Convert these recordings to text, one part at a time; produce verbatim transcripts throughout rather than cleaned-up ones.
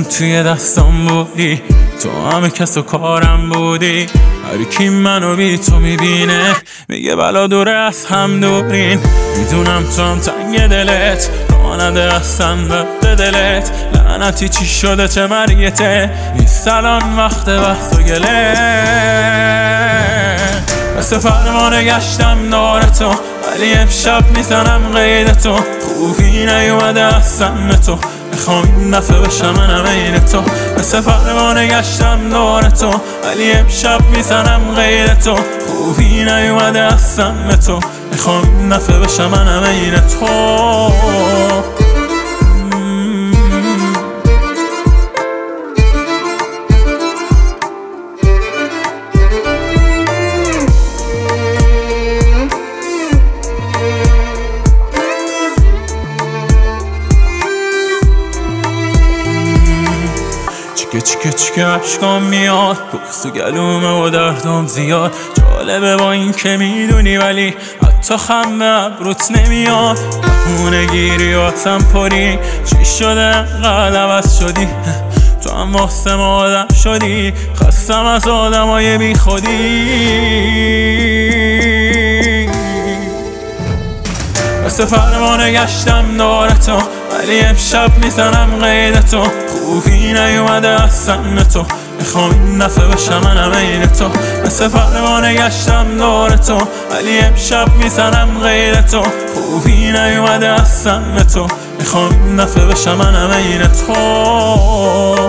توی دستم بودی، تو همه کس و کارم بودی. هر کی منو بی تو میبینه میگه بلا دوره از هم دورین. میدونم تو هم تنگ دلت، رانده هستن به دلت. لعنتی چی شده چه مریته، نیست الان وقت بحث و گله. مثل فرمانه گشتم دارتو، ولی امشب میزنم قید تو. خوبی نیومده از سم تو، میخوام این دفعه بشم منم این تو. مثل فرمانه گشتم دارتو، ولی امشب میزنم قید تو. خوبی نیومده از سم تو، میخوام این دفعه بشم منم این تو. چیکه چیکه چیکه عشقام میاد، بغض و گلومه و دردم زیاد. جالبه با این که میدونی ولی حتی خم به ابروت نمیاد. بهونه گیری و آتم پری، چی شده انقدر عوض شدی؟ تو هم واسه ما آدم شدی، خستم از آدمای بی خودی. مثل فرمانه گشتم دارتو، ولی امشب میزنم قید تو. خوبی نیومده از سم تو، میخوام این دفعه بشم منم این تو. مثل فرمانه گشتم دارتو، ولی امشب میزنم قید تو. خوبی نیومده از سم تو، میخوام این دفعه بشم منم این تو.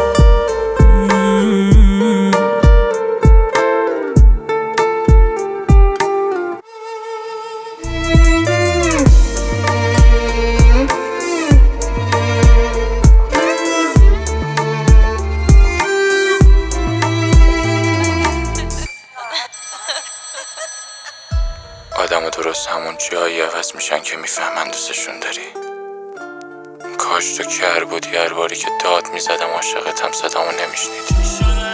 آدم درست همون جایی عوض میشن که میفهمن دوستشون داری. کاش تو کر بودی هر باری که داد میزدم عاشقتم صدامو نمیشنیدی.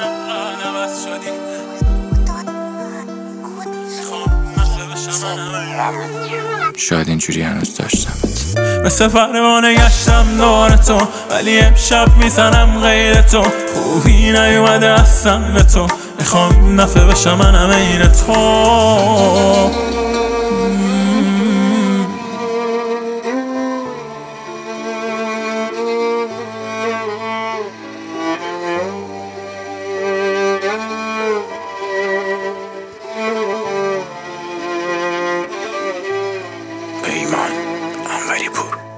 شاید اینجوری هنوز داشتمت. مثل فرمانه گشتم دارتو، ولی امشب میزنم قید تو. خوبی نیومده از سم تو، میخوام این دفعه بشم منم این تو. پیمان انوری پور.